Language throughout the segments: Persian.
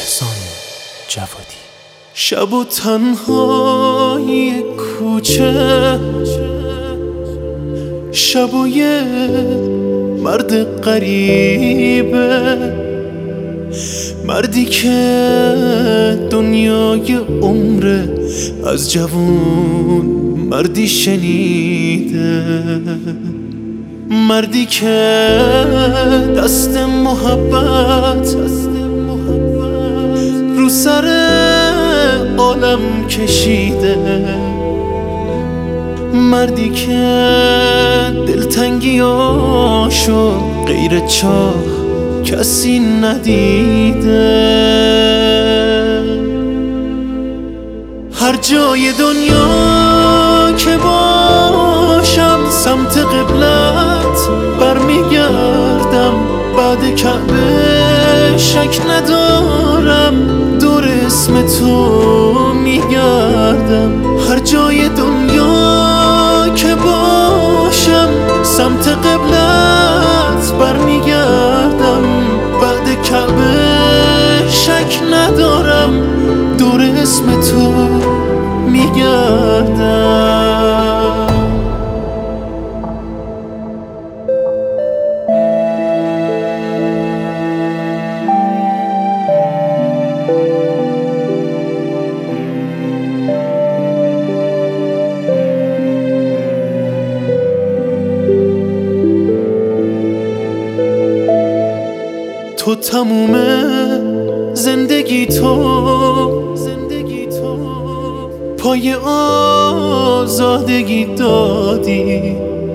احسان جوادی. شب و تنهای کوچه، شب و یه مرد غریبه، مردی که دنیای عمره از جوون مردی شنیده، مردی که دست محبت رو سر عالم کشیده، مردی که دلتنگیاشو غیر چاه کسی ندیده. هر جای دنیا که باشم سمت قبلت برمیگردم، بعد کعبه شک ندارم دور اسم تو میگردم. هر جای دنیا که باشم سمت قبلت برمیگردم، بعد کعبه شک ندارم دور اسم تو میگردم. تو تموم زندگی تو پای آزادگی دادی،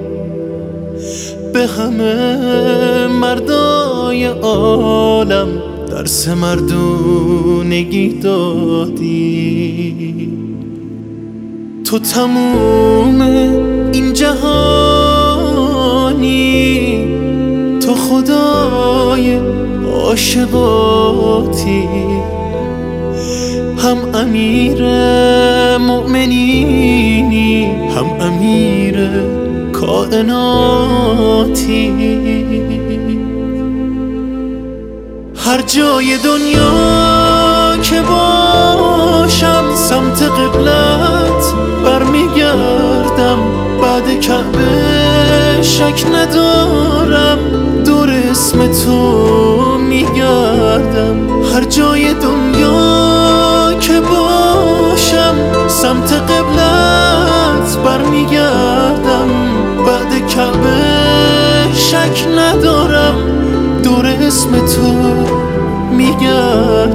به همه مردای عالم درس مردونگی دادی. تو تموم این جهانی، تو خدای عاشقاتی، هم امیر مؤمنینی هم امیر کائناتی. هر جای دنیا که باشم سمت قبلت برمیگردم، بعد کعبه شک ندارم دور اسم تو میگردم. هر جای دنیا که باشم سمت قبلت برمیگردم، بعد کعبه شک ندارم دور اسم تو میگردم.